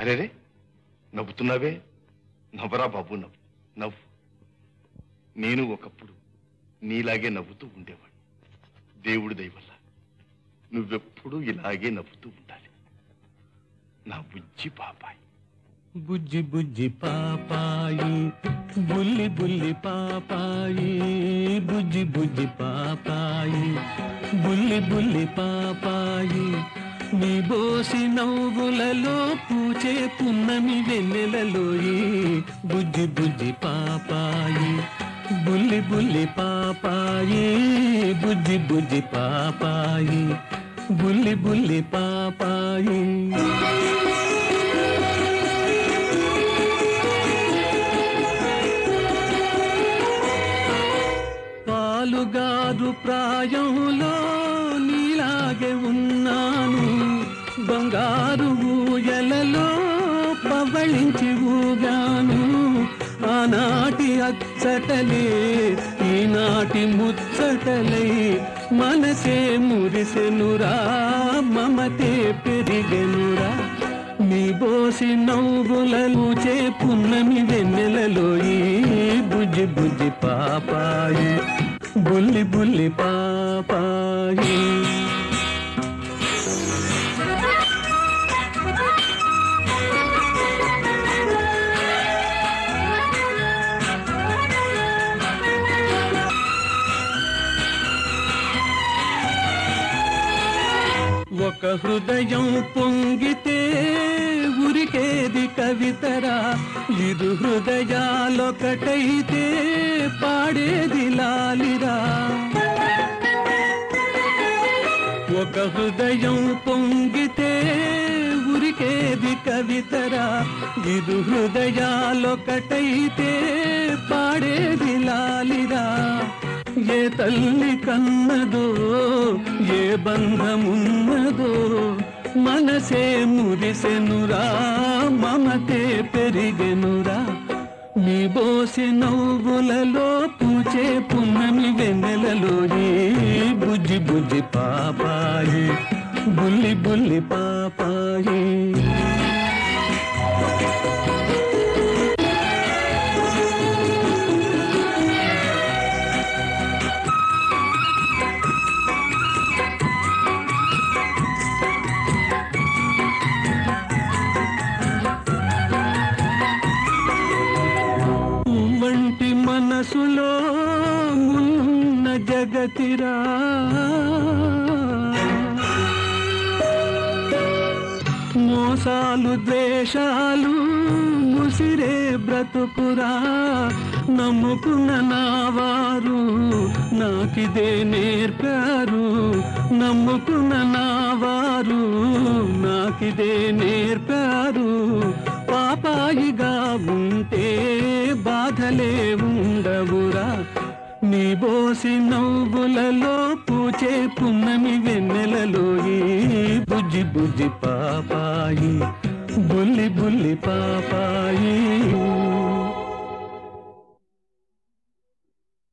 అరేరే, నవ్వుతున్నావే? నవ్వరా బాబు, నవ్వు నవ్వు. నేను ఒకప్పుడు నీలాగే నవ్వుతూ ఉండేవాడు. దేవుడి దయ వల్ల నువ్వెప్పుడు ఇలాగే నవ్వుతూ ఉండాలి నా బుజ్జి పాపాయి. బుజ్జి బుజ్జి పాపాయి, బుల్లి బుల్లి పాపాయి, బుజ్జి బుజ్జి పాపాయి, బుల్లి బుల్లి పాపాయి. నీ బోసి నవ్వులలో పూచే పున్నమి వెన్నెలలోయి. బుజ్జి బుజ్జి పాపాయి, బుల్లి బుల్లి పాపాయి, బుజ్జి బుజ్జి పాపాయి, బుల్లి బుల్లి పాపాయి. పాలుగారు ప్రాయంలో నీలాగే ఉన్నాను. బంగారు ఊయలలో పవళించి ఊగాను. ఆనాటి అచ్చటలే ఈనాటి ముచ్చటలై మనసే మురిసెనురా, మమతే పెరిగెనురా. నీ బోసి నవ్వులలో చే పున్నమి వెన్నెలలోయి. బుజ్జి బుజ్జి పాపాయి, బుల్లి బుల్లి పాపాయి. ఒక హృదయం పొంగితే ఉరికేది కవితరా. ఇరు హృదయాలొకటైతే పాడేది లాలిరా. ఒక హృదయం పొంగితే ఉరికేది కవితరా. ఇరు హృదయాలొకటైతే పాడేది లాలిరా. ఏ తల్లి కన్నదో, ఏ బంధమున్నదో, మనసే మురిసెనురా, మమతే పెరిగెనురా. నీ బోసి నవ్వులలో పూచే పున్నమి వెన్నెలలోయి. బుజ్జి బుజ్జి పాపాయి, బుల్లి బుల్లి పాపాయి. వంటి మనసులో మున్న జగతిరా. మోసాలు ద్వేషాలు ముసిరే బ్రతుకురా. నమ్ముకున్న నావారు నాకిదే నేర్పారు. నమ్ముకున్న నావారు నాకిదే నేర్పారు. పాపాయిగా ఉంటే బాధలే ఉండవురా. నీ బోసి నవ్వులలో పూచే పున్నమి వెన్నెలలోయి. బుజ్జి బుజ్జి పాపాయి, బుల్లి బుల్లి పాపాయి.